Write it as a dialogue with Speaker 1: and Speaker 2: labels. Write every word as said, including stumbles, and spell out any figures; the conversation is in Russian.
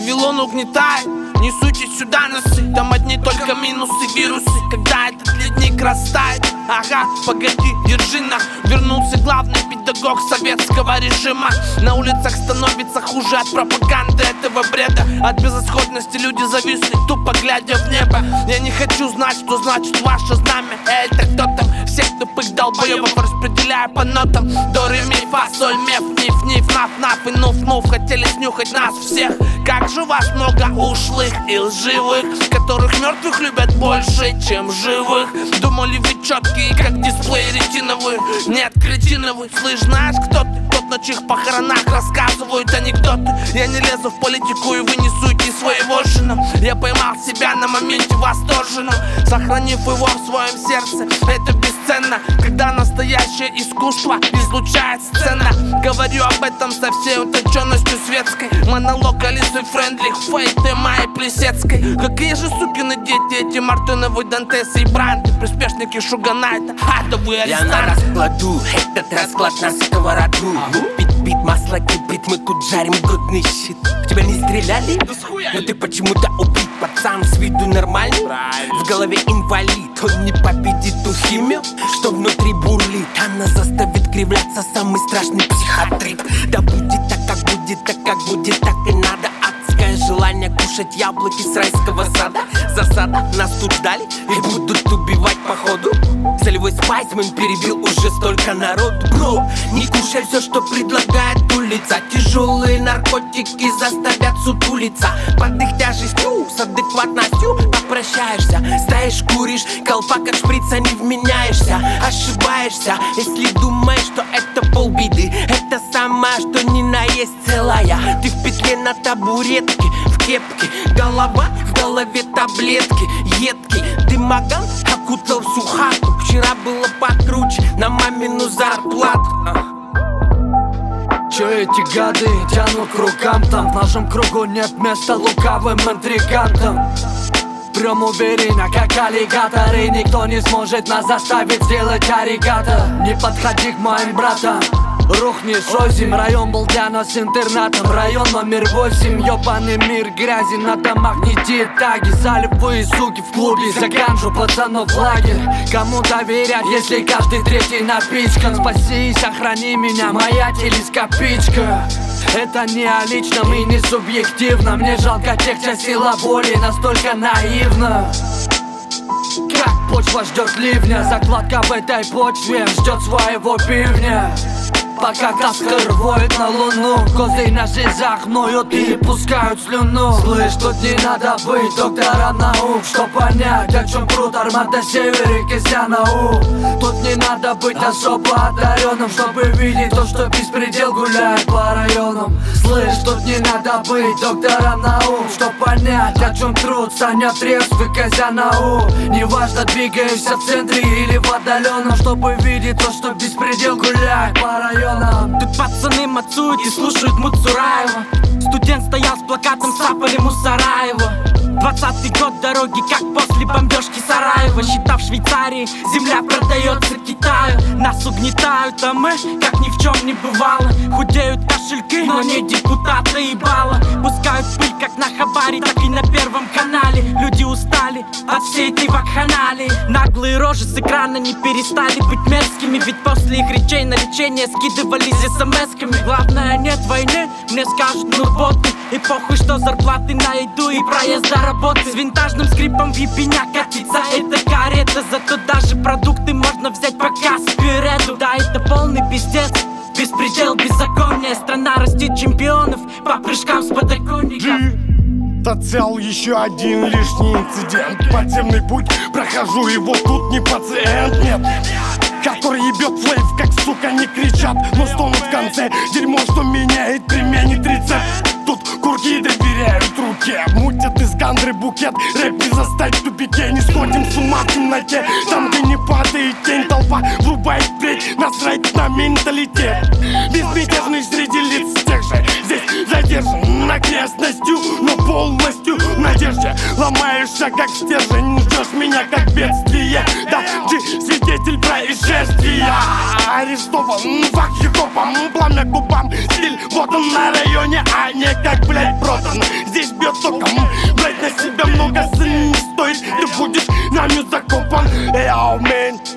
Speaker 1: Вавилон угнетает, не суйтесь сюда носы. Там одни только минусы, вирусы, когда этот ледник растает. Ага, погоди, держи на. Вернулся главный педагог советского режима. На улицах становится хуже от пропаганды этого бреда. От безысходности люди зависли, тупо глядя в небо. Я не хочу знать, что значит ваше знамя. Это кто там? Всех тупых долбоебов распределяя по нотам. До, ре, ми, фа, соль, меф, ниф, ниф, наф, наф и нуф, нуф. Хотели снюхать нас всех. Как же вас много ушлых и лживых, которых мертвых любят больше, чем живых. Думали вы четкие, как дисплей ретиновый. Нет, кретиновый. Слышь, знаешь, кто ты? Тот, на чьих похоронах рассказывают анекдоты. Я не лезу в политику, и вы не суйте своего жена. Я поймал себя на моменте восторженном, сохранив его в своем сердце. Это бесценно, когда настоящее искусство излучает сцена. Говорю об этом со всей утонченностью светской. Монолог Алисы Френдлих, Фейты Майи Плесецкой. Какие же сукины дети эти Мартыновы, Дантесы и Бранты, приспешники Шуганайта, адовые арестанты.
Speaker 2: Я на раскладу, этот расклад на сковороду. Бит, бит, масло кипит, мы тут жарим годный щит. В тебя не стреляли? Но ты почему-то убит, пацан с виду нормальный. В голове инвалид, он не победит ту химию, что внутри бурлит. Она заставит кривляться самый страшный психотрip. Да будет так, как будет, так как будет, так и надо. Адское желание кушать яблоки с райского сада. Засада, нас тут ждали и будут убивать походу. Солевой спайсмен перебил уже столько народу. Бро, не кушай все, что предлагает улица. Тяжелые наркотики заставят сутулиться. Под их тяжестью, с адекватностью попрощаешься. Стоишь, куришь, колпак от шприца не вменяешься. Ошибаешься, если думаешь, что это полбеды. Это самое, что ни на есть целая. Ты в петле на табуретке, в кепке. Голова, в голове таблетки. Едкий дымоган окутал всю хату. Вчера было покруче на мамину зарплату.
Speaker 3: Чё эти гады тянут к рукам там? В нашем кругу нет места лукавым интригантам. Прям уверенно, как аллигаторы. Никто не сможет нас заставить сделать аригато. Не подходи к моим братам, рухнешь озим. Район был для нас интернатом, район номер восемь. Ёбаный мир грязи, на домах не таги. Залипы суки в клубе, за ганжу пацанов в лагерь. Кому доверять, если каждый третий напичкан? Спаси и сохрани меня, моя телескопичка. Это не о личном и не субъективно. Мне жалко тех, чья сила воли настолько наивна. Как почва ждет ливня, закладка в этой почве ждет своего пивня. Пока Каскар воет на луну, козы на жизах ноют и пускают слюну. Слышь, тут не надо быть доктором наук, чтоб понять, о чем пруд армата север и Кисяна-У. Тут не надо быть особо одаренным, чтобы видеть то, что беспредел гуляет по районам. Слышь, тут не надо быть доктором наук, чтоб понять, о чем труд станет трезвый Кисяна-У. Неважно, двигаешься в центре или в отдаленном, чтобы видеть то, что беспредел гуляет по районам.
Speaker 2: Тут пацаны мацуют и слушают Муцураева. Студент стоял с плакатом «Сапали Мусараева». Двадцатый год дороги, как после бомбежки Сараева. Счета в Швейцарии, земля продается Китаю. Нас угнетают, а мы, как ни в чем не бывало. Худеют кошельки, но не депутаты и балла. Пускают пыль, как на хабаре, так и на Первом канале. Люди устали от всей этой вакханалии. Наглые рожи с экрана не перестали быть мерзкими, ведь после их речей на лечение скидывались смс-ками. Главное, нет войны, мне скажут, ну вот ты. И похуй, что зарплаты на еду и проезд до работы. С винтажным скрипом в ебеня катится эта карета. Зато даже продукты можно взять пока спереду. Да, это полный пиздец, беспредел, беззаконие. Страна растит чемпионов по прыжкам с подоконника.
Speaker 4: Доцел еще один лишний инцидент. Подземный путь, прохожу его, тут не пациент, нет. Который ебет флейв, как сука не кричат, но стонут в конце. Дерьмо, что меняет, применит рецепт. Тут курки доверяют руке, мутят из гандры букет. Рэп не застать в тупике, не сходим с ума в темноте. Там, где не падает тень, толпа врубает впредь. Насрать на менталитет, безмятежный среди лиц тех же. Здесь за задержан окрестностью, но полностью в надежде. Ломаешься как стержень, ждешь меня как бедствие. Да, G, свидетель происшествия. Арестован, фак хип-хопом, пламя губам. Стиль, вот он на районе, а не как, блядь, продан. Здесь бьет током, брать на себя много сын не стоит. Ты будешь нами закопан. Эйо, мэн,